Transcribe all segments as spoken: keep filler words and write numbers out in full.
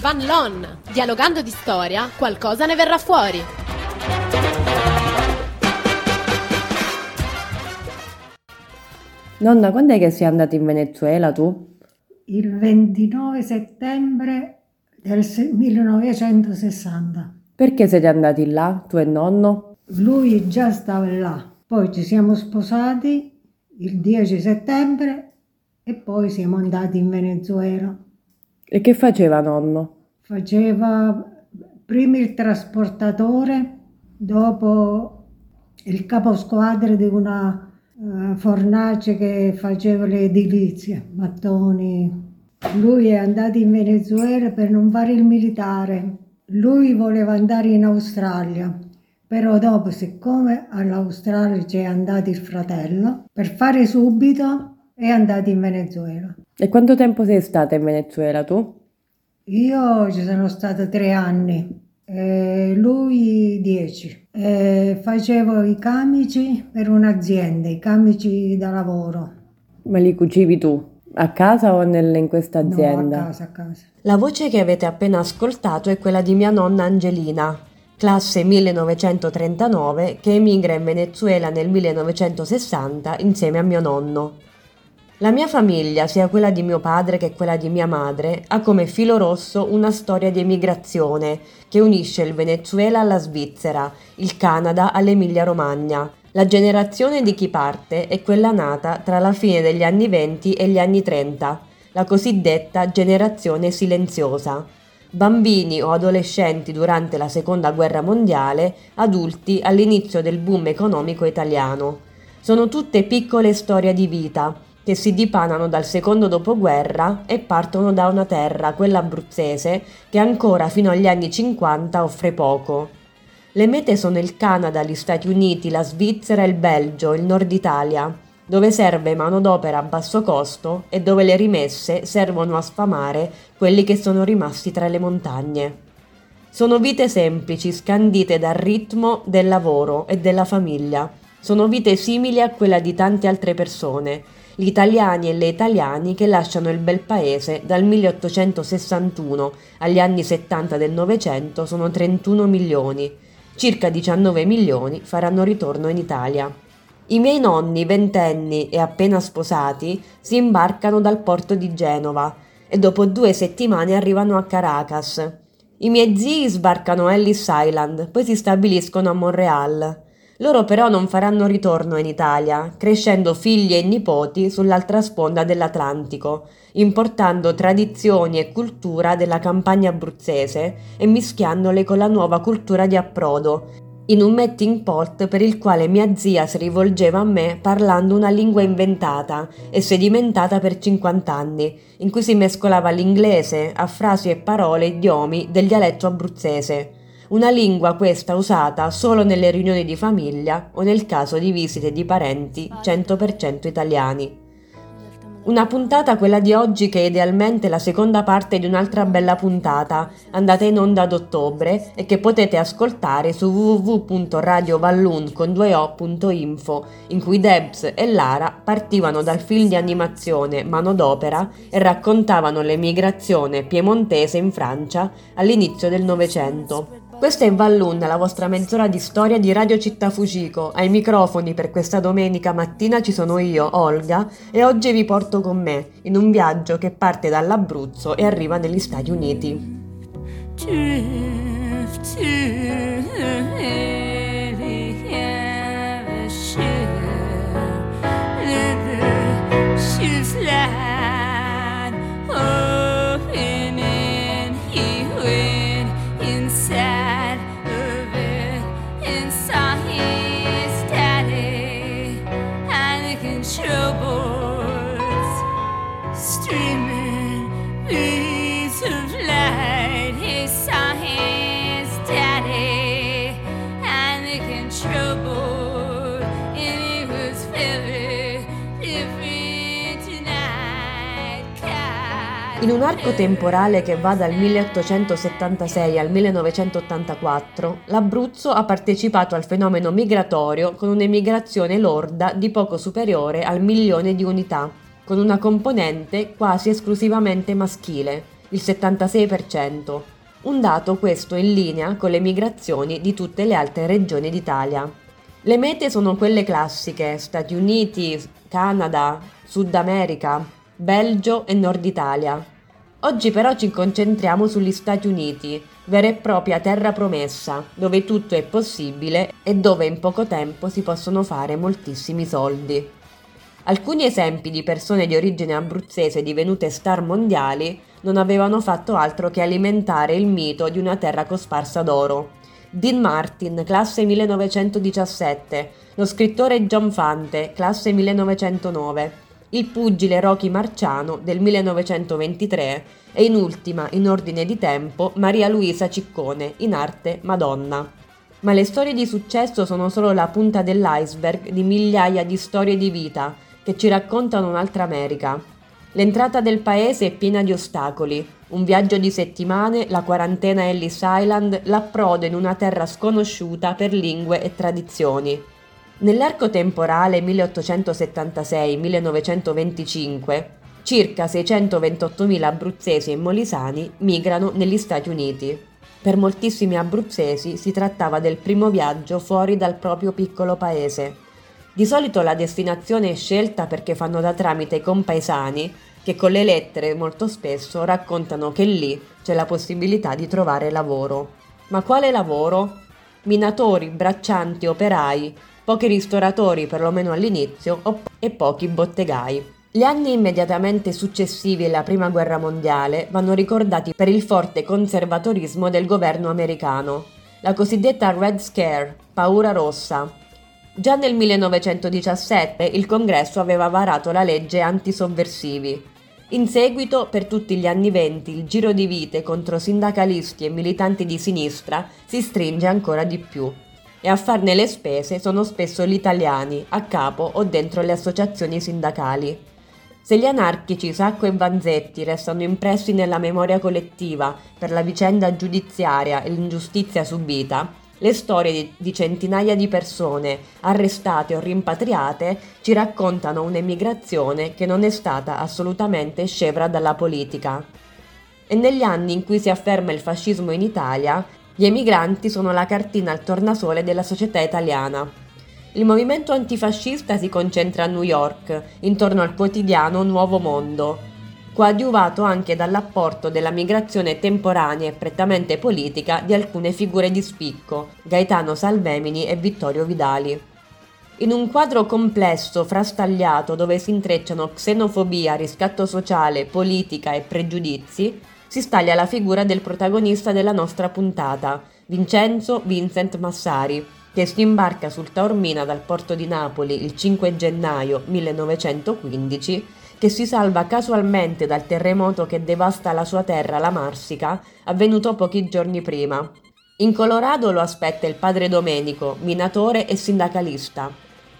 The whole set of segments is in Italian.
Fan Lon. Dialogando di storia, qualcosa ne verrà fuori. Nonna, quando è che sei andata in Venezuela tu? Il ventinove settembre del millenovecentosessanta. Perché siete andati là, tu e nonno? Lui già stava là, poi ci siamo sposati il dieci settembre e poi siamo andati in Venezuela. E che faceva nonno? Faceva prima il trasportatore, dopo il caposquadra di una uh, fornace che faceva le edilizie, mattoni. Lui è andato in Venezuela per non fare il militare. Lui voleva andare in Australia, però dopo, siccome all'Australia c'è andato il fratello, per fare subito è andato in Venezuela. E quanto tempo sei stata in Venezuela tu? Io ci sono stata tre anni, e lui dieci. E facevo i camici per un'azienda, i camici da lavoro. Ma li cucivi tu? A casa o nel, in questa azienda? No, a casa, a casa. La voce che avete appena ascoltato è quella di mia nonna Angelina, classe millenovecentotrentanove, che emigra in Venezuela nel millenovecentosessanta insieme a mio nonno. La mia famiglia, sia quella di mio padre che quella di mia madre, ha come filo rosso una storia di emigrazione che unisce il Venezuela alla Svizzera, il Canada all'Emilia-Romagna. La generazione di chi parte è quella nata tra la fine degli anni venti e gli anni trenta, la cosiddetta generazione silenziosa. Bambini o adolescenti durante la Seconda Guerra Mondiale, adulti all'inizio del boom economico italiano. Sono tutte piccole storie di vita che si dipanano dal secondo dopoguerra e partono da una terra, quella abruzzese, che ancora fino agli anni cinquanta offre poco. Le mete sono il Canada, gli Stati Uniti, la Svizzera, il Belgio, il Nord Italia, dove serve manodopera a basso costo e dove le rimesse servono a sfamare quelli che sono rimasti tra le montagne. Sono vite semplici, scandite dal ritmo del lavoro e della famiglia. Sono vite simili a quella di tante altre persone, gli italiani e le italiane che lasciano il bel paese dal milleottocentosessantuno agli anni settanta del Novecento sono trentuno milioni. Circa diciannove milioni faranno ritorno in Italia. I miei nonni, ventenni e appena sposati, si imbarcano dal porto di Genova e dopo due settimane arrivano a Caracas. I miei zii sbarcano a Ellis Island, poi si stabiliscono a Montreal. Loro però non faranno ritorno in Italia, crescendo figli e nipoti sull'altra sponda dell'Atlantico, importando tradizioni e cultura della campagna abruzzese e mischiandole con la nuova cultura di approdo, in un melting pot per il quale mia zia si rivolgeva a me parlando una lingua inventata e sedimentata per cinquanta anni, in cui si mescolava l'inglese a frasi e parole e idiomi del dialetto abruzzese. Una lingua questa usata solo nelle riunioni di famiglia o nel caso di visite di parenti cento per cento italiani. Una puntata, quella di oggi, che è idealmente la seconda parte di un'altra bella puntata, andata in onda ad ottobre e che potete ascoltare su w w w punto radio vallun con due o punto info, in cui Debs e Lara partivano dal film di animazione Manodopera e raccontavano l'emigrazione piemontese in Francia all'inizio del Novecento. Questa è Vallun, la vostra mezz'ora di storia di Radio Città Fucico. Ai microfoni per questa domenica mattina ci sono io, Olga, e oggi vi porto con me in un viaggio che parte dall'Abruzzo e arriva negli Stati Uniti. In un arco temporale che va dal milleottocentosettantasei al millenovecentottantaquattro, l'Abruzzo ha partecipato al fenomeno migratorio con un'emigrazione lorda di poco superiore al milione di unità, con una componente quasi esclusivamente maschile. il settantasei per cento, un dato questo in linea con le migrazioni di tutte le altre regioni d'Italia. Le mete sono quelle classiche: Stati Uniti, Canada, Sud America, Belgio e Nord Italia. Oggi però ci concentriamo sugli Stati Uniti, vera e propria terra promessa, dove tutto è possibile e dove in poco tempo si possono fare moltissimi soldi. Alcuni esempi di persone di origine abruzzese divenute star mondiali non avevano fatto altro che alimentare il mito di una terra cosparsa d'oro. Dean Martin, classe millenovecentodiciassette, lo scrittore John Fante, classe millenovecentonove, il pugile Rocky Marciano del millenovecentoventitré e in ultima, in ordine di tempo, Maria Luisa Ciccone, in arte Madonna. Ma le storie di successo sono solo la punta dell'iceberg di migliaia di storie di vita che ci raccontano un'altra America. L'entrata del paese è piena di ostacoli, un viaggio di settimane, la quarantena a Ellis Island, l'approdo in una terra sconosciuta per lingue e tradizioni. Nell'arco temporale milleottocentosettantasei millenovecentoventicinque, circa seicentoventottomila abruzzesi e molisani migrano negli Stati Uniti. Per moltissimi abruzzesi si trattava del primo viaggio fuori dal proprio piccolo paese. Di solito la destinazione è scelta perché fanno da tramite ai compaesani che con le lettere molto spesso raccontano che lì c'è la possibilità di trovare lavoro. Ma quale lavoro? Minatori, braccianti, operai, pochi ristoratori perlomeno all'inizio e pochi bottegai. Gli anni immediatamente successivi alla Prima Guerra Mondiale vanno ricordati per il forte conservatorismo del governo americano, la cosiddetta Red Scare, paura rossa. Già nel millenovecentodiciassette il Congresso aveva varato la legge antisovversivi. In seguito, per tutti gli anni venti, il giro di vite contro sindacalisti e militanti di sinistra si stringe ancora di più. E a farne le spese sono spesso gli italiani, a capo o dentro le associazioni sindacali. Se gli anarchici Sacco e Vanzetti restano impressi nella memoria collettiva per la vicenda giudiziaria e l'ingiustizia subita, le storie di, di centinaia di persone arrestate o rimpatriate ci raccontano un'emigrazione che non è stata assolutamente scevra dalla politica. E negli anni in cui si afferma il fascismo in Italia, gli emigranti sono la cartina al tornasole della società italiana. Il movimento antifascista si concentra a New York, intorno al quotidiano Nuovo Mondo, coadiuvato anche dall'apporto della migrazione temporanea e prettamente politica di alcune figure di spicco, Gaetano Salvemini e Vittorio Vidali. In un quadro complesso, frastagliato, dove si intrecciano xenofobia, riscatto sociale, politica e pregiudizi, si staglia la figura del protagonista della nostra puntata, Vincenzo Vincent Massari, che si imbarca sul Taormina dal porto di Napoli il cinque gennaio millenovecentoquindici, che si salva casualmente dal terremoto che devasta la sua terra, la Marsica, avvenuto pochi giorni prima. In Colorado lo aspetta il padre Domenico, minatore e sindacalista.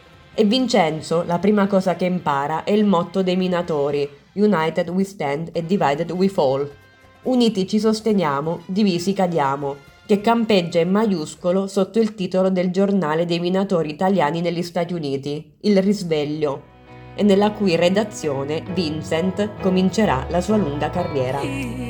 E Vincenzo, la prima cosa che impara è il motto dei minatori: United we stand and divided we fall. Uniti ci sosteniamo, divisi cadiamo, che campeggia in maiuscolo sotto il titolo del giornale dei minatori italiani negli Stati Uniti, Il Risveglio, e nella cui redazione Vincent comincerà la sua lunga carriera.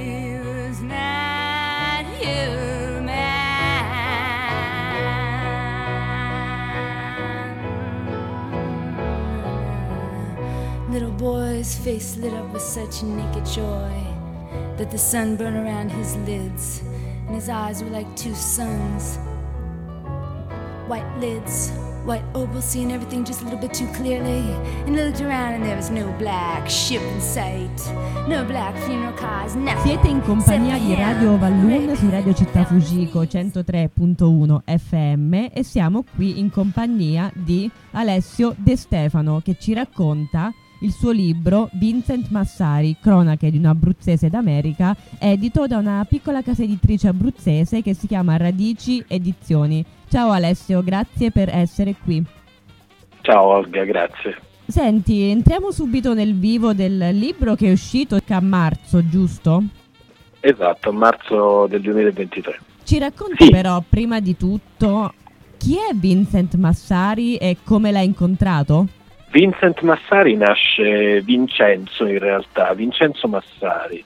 Little boy's face lit up with such naked joy that the sun burned around his lids, and his eyes were like two suns. White lids, white opal, seeing everything just a little bit too clearly. And he looked around and there was no black ship in sight, no black funeral cars, nothing. Siete in compagnia di Radio Valloon su Radio Città Fugico centotré virgola uno F M e siamo qui in compagnia di Alessio De Stefano, che ci racconta il suo libro Vincent Massari, cronache di un abruzzese d'America, edito da una piccola casa editrice abruzzese che si chiama Radici Edizioni. Ciao Alessio, grazie per essere qui. Ciao Olga, grazie. Senti, entriamo subito nel vivo del libro, che è uscito a marzo, giusto? Esatto, a marzo del duemilaventitré. Ci racconti Sì. però, prima di tutto, chi è Vincent Massari e come l'hai incontrato? Vincent Massari nasce Vincenzo in realtà, Vincenzo Massari.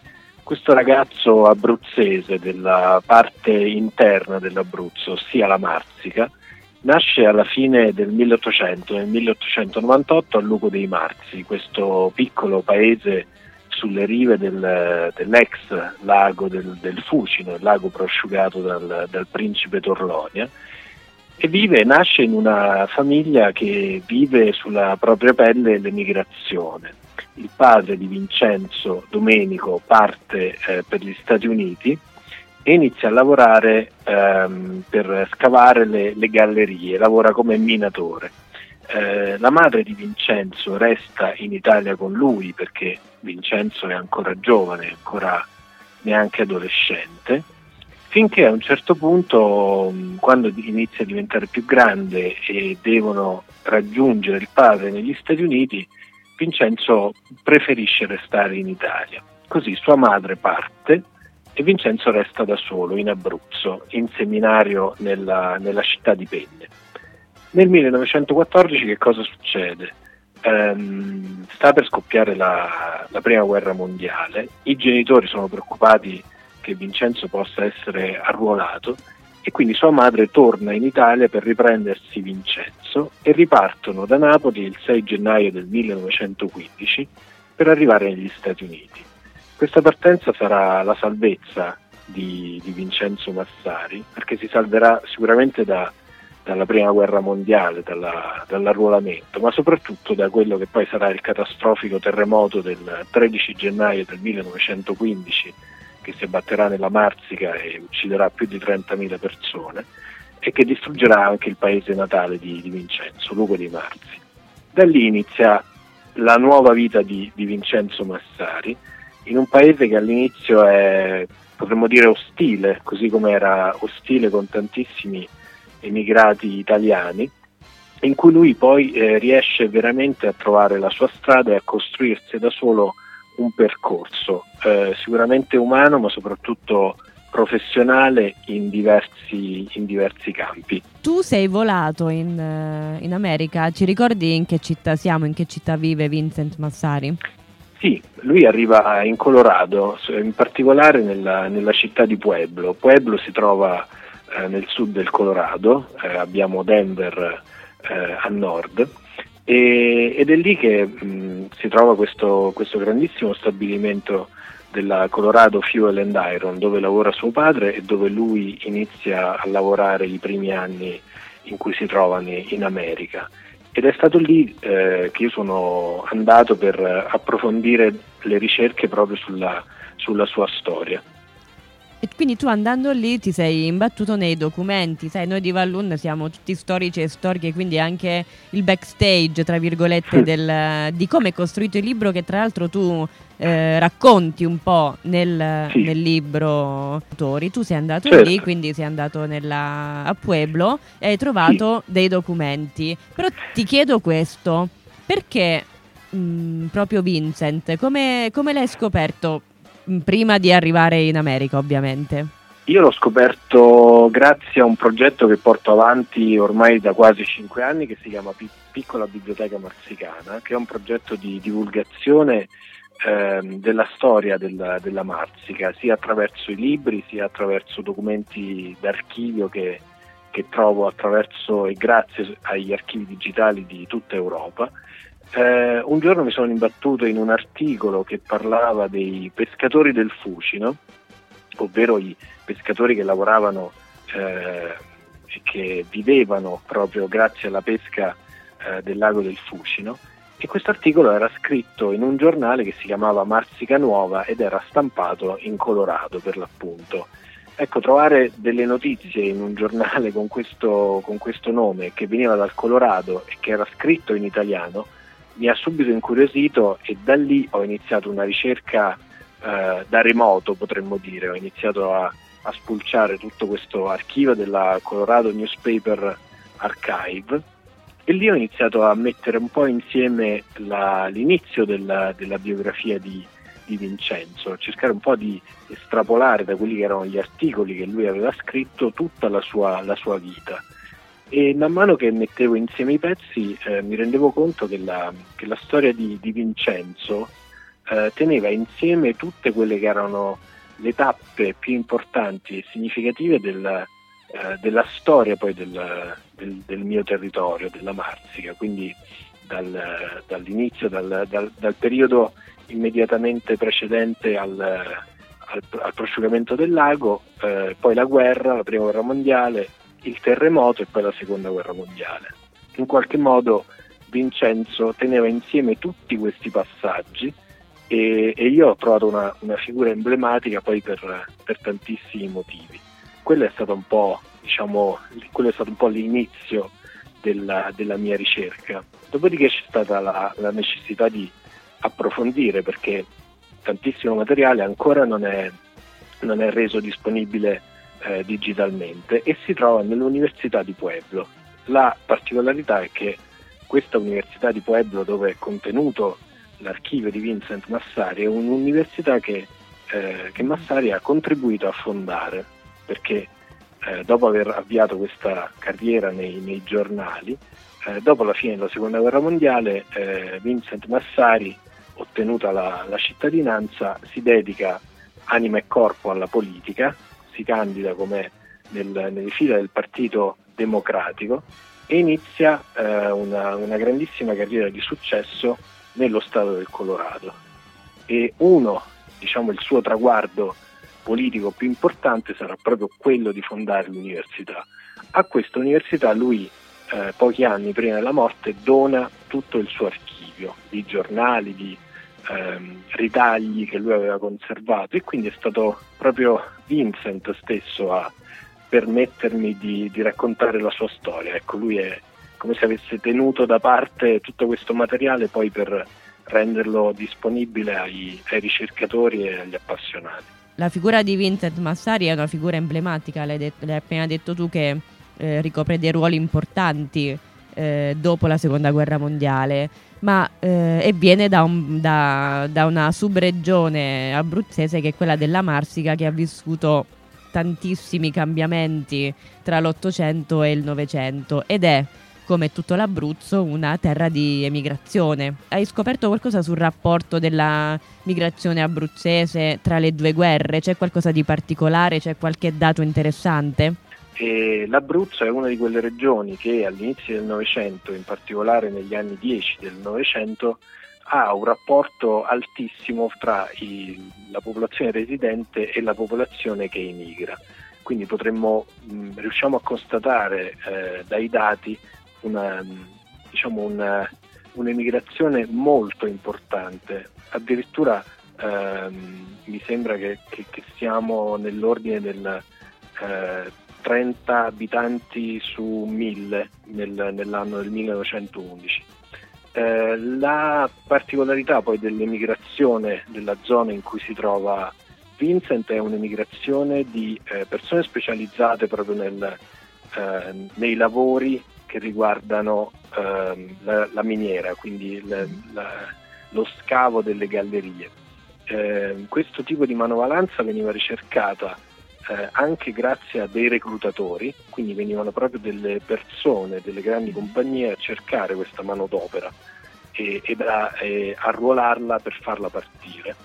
Questo ragazzo abruzzese della parte interna dell'Abruzzo, ossia la Marsica, nasce alla fine del milleottocento, nel milleottocentonovantotto a Lugo dei Marzi, questo piccolo paese sulle rive del, dell'ex lago del, del Fucino, il lago prosciugato dal, dal principe Torlonia, e vive, nasce in una famiglia che vive sulla propria pelle l'emigrazione. Il padre di Vincenzo, Domenico, parte eh, per gli Stati Uniti e inizia a lavorare ehm, per scavare le, le gallerie, lavora come minatore. Eh, la madre di Vincenzo resta in Italia con lui perché Vincenzo è ancora giovane, ancora neanche adolescente, finché a un certo punto, quando inizia a diventare più grande e devono raggiungere il padre negli Stati Uniti, Vincenzo preferisce restare in Italia. Così sua madre parte e Vincenzo resta da solo in Abruzzo, in seminario nella, nella città di Penne. Nel millenovecentoquattordici che cosa succede? Ehm, sta per scoppiare la, la prima guerra mondiale, i genitori sono preoccupati che Vincenzo possa essere arruolato e quindi sua madre torna in Italia per riprendersi Vincenzo e ripartono da Napoli il sei gennaio del millenovecentoquindici per arrivare negli Stati Uniti. Questa partenza sarà la salvezza di, di Vincenzo Massari, perché si salverà sicuramente da, dalla prima guerra mondiale, dalla, dall'arruolamento, ma soprattutto da quello che poi sarà il catastrofico terremoto del tredici gennaio del millenovecentoquindici, che si abbatterà nella Marsica e ucciderà più di trentamila persone e che distruggerà anche il paese natale di, di Vincenzo, Lugo dei Marzi. Da lì inizia la nuova vita di, di Vincenzo Massari in un paese che all'inizio è, potremmo dire, ostile, così come era ostile con tantissimi emigrati italiani, in cui lui poi eh, riesce veramente a trovare la sua strada e a costruirsi da solo un percorso eh, sicuramente umano ma soprattutto professionale in diversi, in diversi campi. Tu sei volato in, in America, ci ricordi in che città siamo, in che città vive Vincent Massari? Sì, lui arriva in Colorado, in particolare nella, nella città di Pueblo. Pueblo si trova eh, nel sud del Colorado, eh, abbiamo Denver eh, a nord. E, ed è lì che mh, si trova questo, questo grandissimo stabilimento della Colorado Fuel and Iron, dove lavora suo padre e dove lui inizia a lavorare i primi anni in cui si trova in America. Ed è stato lì eh, che io sono andato per approfondire le ricerche proprio sulla, sulla sua storia. E quindi tu andando lì ti sei imbattuto nei documenti, sai, noi di Vallun siamo tutti storici e storiche, quindi anche il backstage, tra virgolette, del, di come è costruito il libro, che tra l'altro tu eh, racconti un po' nel, sì. nel libro autori. Tu sei andato certo. lì, quindi sei andato nella, a Pueblo e hai trovato sì. dei documenti. Però ti chiedo questo, perché mh, proprio Vincent, come, come l'hai scoperto? Prima di arrivare in America, ovviamente. Io l'ho scoperto grazie a un progetto che porto avanti ormai da quasi cinque anni, che si chiama P- Piccola Biblioteca Marsicana, che è un progetto di divulgazione eh, della storia della, della Marsica, sia attraverso i libri, sia attraverso documenti d'archivio che, che trovo attraverso e grazie agli archivi digitali di tutta Europa. Eh, un giorno mi sono imbattuto in un articolo che parlava dei pescatori del Fucino, ovvero i pescatori che lavoravano eh, e che vivevano proprio grazie alla pesca eh, del lago del Fucino, e questo articolo era scritto in un giornale che si chiamava Marsica Nuova ed era stampato in Colorado, per l'appunto. Ecco, trovare delle notizie in un giornale con questo, con questo nome, che veniva dal Colorado e che era scritto in italiano, mi ha subito incuriosito, e da lì ho iniziato una ricerca eh, da remoto, potremmo dire. Ho iniziato a, a spulciare tutto questo archivio della Colorado Newspaper Archive, e lì ho iniziato a mettere un po' insieme la, l'inizio della, della biografia di, di Vincenzo, cercare un po' di estrapolare da quelli che erano gli articoli che lui aveva scritto tutta la sua, la sua vita. E man mano che mettevo insieme i pezzi eh, mi rendevo conto che la, che la storia di, di Vincenzo eh, teneva insieme tutte quelle che erano le tappe più importanti e significative del, eh, della storia poi del, del, del mio territorio, della Marsica, quindi dal, dall'inizio, dal, dal, dal periodo immediatamente precedente al, al, al prosciugamento del lago, eh, poi la guerra, la prima guerra mondiale, il terremoto e poi la seconda guerra mondiale. In qualche modo Vincenzo teneva insieme tutti questi passaggi e, e io ho trovato una, una figura emblematica poi per, per tantissimi motivi. Quello è stato un po', diciamo, quello è stato un po' l'inizio della, della mia ricerca. Dopodiché c'è stata la, la necessità di approfondire, perché tantissimo materiale ancora non è, non è reso disponibile eh, digitalmente e si trova nell'Università di Pueblo. La particolarità è che questa Università di Pueblo, dove è contenuto l'archivio di Vincent Massari, è un'università che, eh, che Massari ha contribuito a fondare, perché eh, dopo aver avviato questa carriera nei, nei giornali, eh, dopo la fine della Seconda Guerra Mondiale, eh, Vincent Massari, ottenuta la, la cittadinanza, si dedica anima e corpo alla politica, si candida come nel, nelle fila del Partito Democratico e inizia eh, una, una grandissima carriera di successo nello stato del Colorado. E uno, diciamo, il suo traguardo politico più importante sarà proprio quello di fondare l'università. A questa università lui, eh, pochi anni prima della morte, dona tutto il suo archivio di giornali, di ehm, ritagli che lui aveva conservato, e quindi è stato proprio Vincent stesso a permettermi di, di raccontare la sua storia. Ecco, lui è come se avesse tenuto da parte tutto questo materiale poi per renderlo disponibile ai, ai ricercatori e agli appassionati. La figura di Vincent Massari è una figura emblematica, l'hai, detto, l'hai appena detto tu, che eh, ricopre dei ruoli importanti eh, dopo la Seconda Guerra Mondiale, ma eh, e viene da, un, da, da una subregione abruzzese che è quella della Marsica, che ha vissuto tantissimi cambiamenti tra l'Ottocento e il Novecento ed è, come tutto l'Abruzzo, una terra di emigrazione. Hai scoperto qualcosa sul rapporto della migrazione abruzzese tra le due guerre? C'è qualcosa di particolare? C'è qualche dato interessante? E l'Abruzzo è una di quelle regioni che all'inizio del Novecento, in particolare negli anni dieci del Novecento, ha un rapporto altissimo tra i, la popolazione residente e la popolazione che emigra. Quindi potremmo, mh, riusciamo a constatare eh, dai dati una, diciamo una, un'emigrazione molto importante. Addirittura ehm, mi sembra che, che, che siamo nell'ordine del eh, trenta abitanti su mille nel, nell'anno del millenovecentoundici. Eh, la particolarità poi dell'emigrazione della zona in cui si trova Vincent è un'emigrazione di eh, persone specializzate proprio nel, eh, nei lavori che riguardano eh, la, la miniera, quindi le, la, lo scavo delle gallerie. Eh, questo tipo di manovalanza veniva ricercata eh, anche grazie a dei reclutatori, quindi venivano proprio delle persone, delle grandi compagnie a cercare questa manodopera e, e da e arruolarla per farla partire.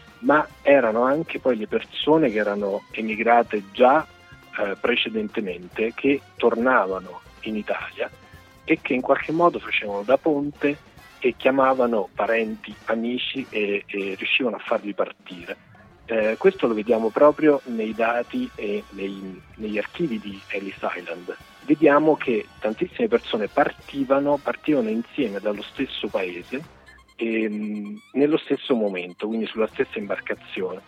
Ma erano anche poi le persone che erano emigrate già eh, precedentemente, che tornavano in Italia e che in qualche modo facevano da ponte e chiamavano parenti, amici e, e riuscivano a farli partire. Eh, questo lo vediamo proprio nei dati e nei, negli archivi di Ellis Island. Vediamo che tantissime persone partivano, partivano insieme dallo stesso paese e mh, nello stesso momento, quindi sulla stessa imbarcazione.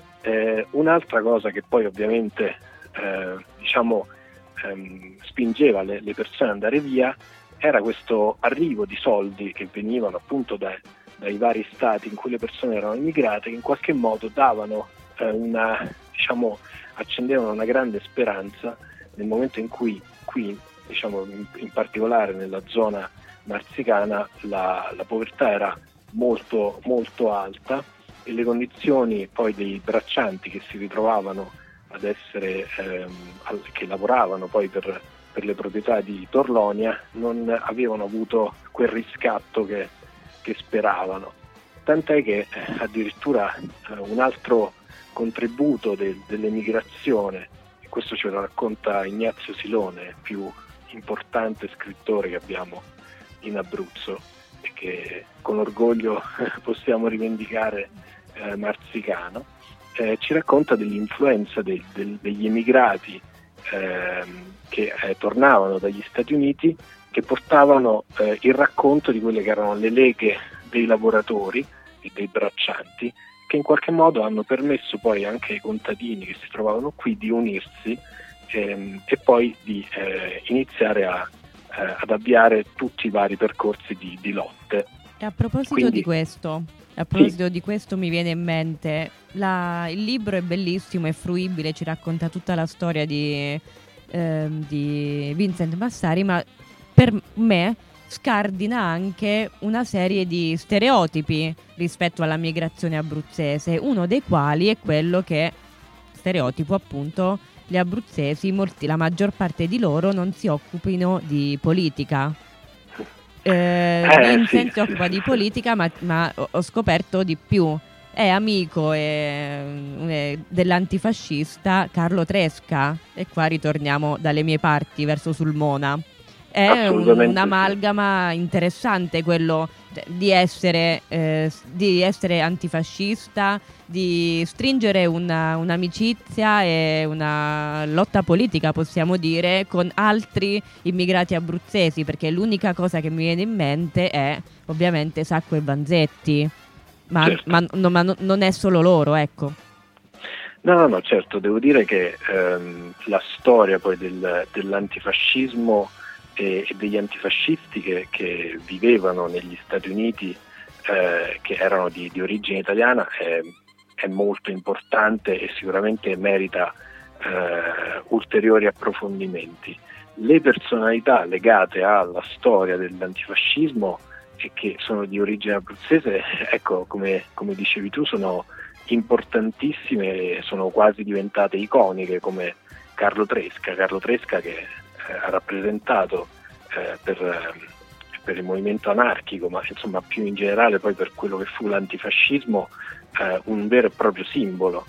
Eh, un'altra cosa che poi ovviamente eh, diciamo ehm, spingeva le, le persone ad andare via era questo arrivo di soldi che venivano appunto da, dai vari stati in cui le persone erano immigrate, che in qualche modo davano eh, una, diciamo, accendevano una grande speranza nel momento in cui qui, diciamo, in, in particolare nella zona marsicana, la, la povertà era molto molto alta e le condizioni poi dei braccianti che si ritrovavano ad essere ehm, al, che lavoravano poi per, per le proprietà di Torlonia non avevano avuto quel riscatto che, che speravano. tant'è che eh, addirittura eh, un altro contributo de- dell'emigrazione, e questo ce lo racconta Ignazio Silone, più importante scrittore che abbiamo in Abruzzo e che con orgoglio possiamo rivendicare eh, marzicano, eh, ci racconta dell'influenza de- de- degli emigrati eh, che eh, tornavano dagli Stati Uniti, che portavano eh, il racconto di quelle che erano le leghe dei lavoratori e dei braccianti, che in qualche modo hanno permesso poi anche ai contadini che si trovavano qui di unirsi ehm, e poi di eh, iniziare a, eh, ad avviare tutti i vari percorsi di, di lotte. E a proposito Quindi, di questo, a proposito sì. di questo mi viene in mente, la, il libro è bellissimo, è fruibile, ci racconta tutta la storia di, ehm, di Vincent Massari, ma per me scardina anche una serie di stereotipi rispetto alla migrazione abruzzese, uno dei quali è quello che, stereotipo appunto, gli abruzzesi, molti, la maggior parte di loro non si occupino di politica. Eh, Eh, Vincent sì, si occupa sì, di sì. politica, ma, ma ho ho scoperto di più. È amico eh, eh, dell'antifascista Carlo Tresca, e qua ritorniamo dalle mie parti verso Sulmona. È Assolutamente un'amalgama interessante quello di essere, eh, di essere antifascista, di stringere una, un'amicizia e una lotta politica, possiamo dire, con altri immigrati abruzzesi, perché l'unica cosa che mi viene in mente è ovviamente Sacco e Vanzetti, ma, Certo. ma, no, ma no, non è solo loro, ecco. No, no, no, certo, devo dire che ehm, la storia poi del, dell'antifascismo e, e degli antifascisti che, che vivevano negli Stati Uniti, eh, che erano di, di origine italiana, è, è molto importante e sicuramente merita eh, ulteriori approfondimenti. Le personalità legate alla storia dell'antifascismo e che sono di origine abruzzese, ecco, come, come dicevi tu, sono importantissime e sono quasi diventate iconiche, come Carlo Tresca, Carlo Tresca che eh, ha rappresentato eh, per, eh, per il movimento anarchico, ma insomma più in generale poi per quello che fu l'antifascismo, eh, un vero e proprio simbolo.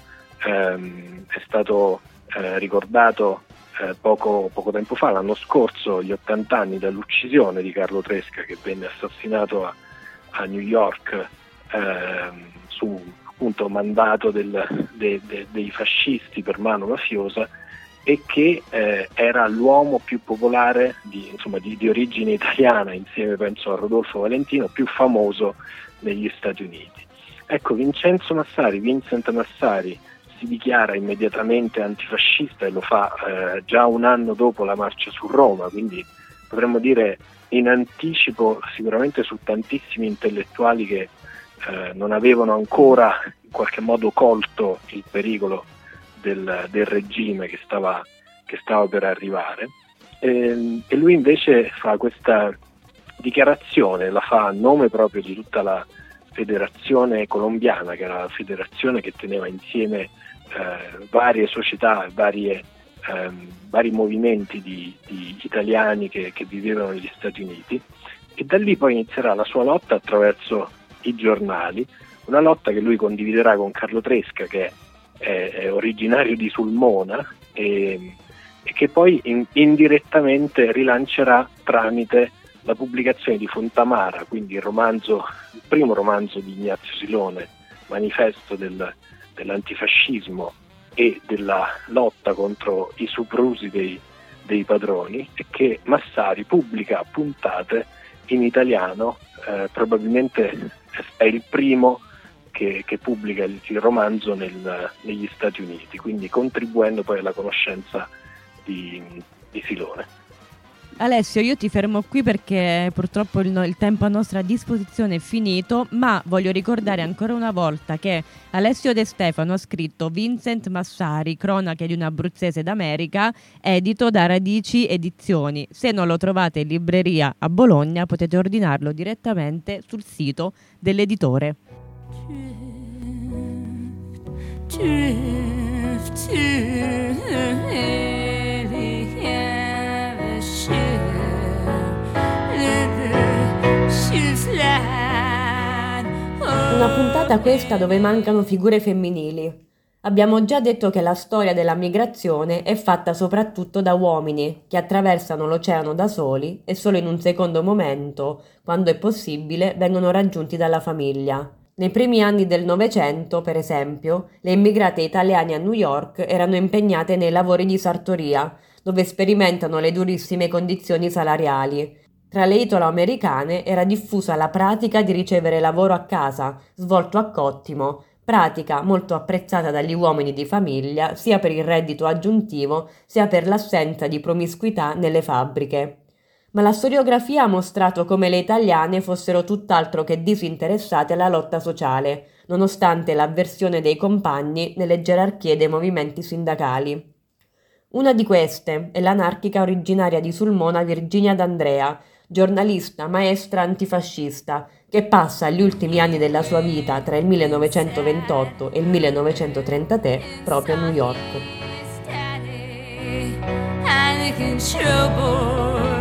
Eh, è stato eh, ricordato eh, poco, poco tempo fa, l'anno scorso, gli ottanta anni dall'uccisione di Carlo Tresca, che venne assassinato a, a New York eh, su appunto mandato del, de, de, dei fascisti per mano mafiosa, e che eh, era l'uomo più popolare di, insomma, di, di origine italiana, insieme penso a Rodolfo Valentino, più famoso negli Stati Uniti. Ecco, Vincenzo Massari, Vincent Massari, si dichiara immediatamente antifascista e lo fa eh, già un anno dopo la marcia su Roma, quindi potremmo dire in anticipo sicuramente su tantissimi intellettuali che eh, non avevano ancora in qualche modo colto il pericolo del, del regime che stava, che stava per arrivare, e, e lui invece fa questa dichiarazione, la fa a nome proprio di tutta la federazione colombiana, che era la federazione che teneva insieme eh, varie società, varie, ehm, vari movimenti di, di italiani che, che vivevano negli Stati Uniti, e da lì poi inizierà la sua lotta attraverso i giornali, una lotta che lui condividerà con Carlo Tresca, che è, è originario di Sulmona, e, e che poi in, indirettamente rilancerà tramite la pubblicazione di Fontamara, quindi il romanzo, il primo romanzo di Ignazio Silone, manifesto del, dell'antifascismo e della lotta contro i soprusi dei, dei padroni, e che Massari pubblica a puntate in italiano, eh, probabilmente è il primo che, che pubblica il, il romanzo nel, negli Stati Uniti, quindi contribuendo poi alla conoscenza di, di Silone. Alessio, io ti fermo qui perché purtroppo il, no- il tempo a nostra disposizione è finito, ma voglio ricordare ancora una volta che Alessio De Stefano ha scritto Vincent Massari, cronache di un abruzzese d'America, edito da Radici Edizioni. Se non lo trovate in libreria a Bologna, potete ordinarlo direttamente sul sito dell'editore. Drift, drift to Let the ships line. Oh. Una puntata questa dove mancano figure femminili. Abbiamo già detto che la storia della migrazione è fatta soprattutto da uomini che attraversano l'oceano da soli e solo in un secondo momento, quando è possibile, vengono raggiunti dalla famiglia. Nei primi anni del Novecento, per esempio, le immigrate italiane a New York erano impegnate nei lavori di sartoria, dove sperimentano le durissime condizioni salariali. Tra le italo-americane era diffusa la pratica di ricevere lavoro a casa, svolto a cottimo, pratica molto apprezzata dagli uomini di famiglia sia per il reddito aggiuntivo sia per l'assenza di promiscuità nelle fabbriche. Ma la storiografia ha mostrato come le italiane fossero tutt'altro che disinteressate alla lotta sociale, nonostante l'avversione dei compagni nelle gerarchie dei movimenti sindacali. Una di queste è l'anarchica originaria di Sulmona Virginia D'Andrea, giornalista, maestra antifascista, che passa gli ultimi anni della sua vita tra il millenovecentoventotto e il millenovecentotrentatré proprio a New York.